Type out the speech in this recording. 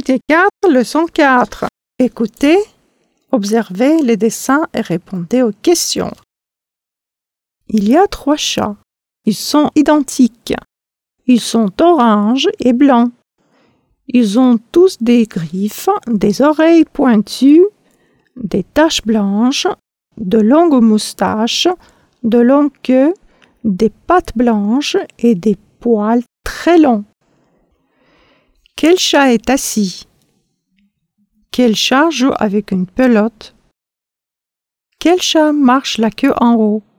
Unité 4, leçon 4. Écoutez, observez les dessins et répondez aux questions. Il y a 3 chats. Ils sont identiques. Ils sont orange et blancs. Ils ont tous des griffes, des oreilles pointues, des taches blanches, de longues moustaches, de longues queues, des pattes blanches et des poils très longs. Quel chat est assis? Quel chat joue avec une pelote? Quel chat marche la queue en haut?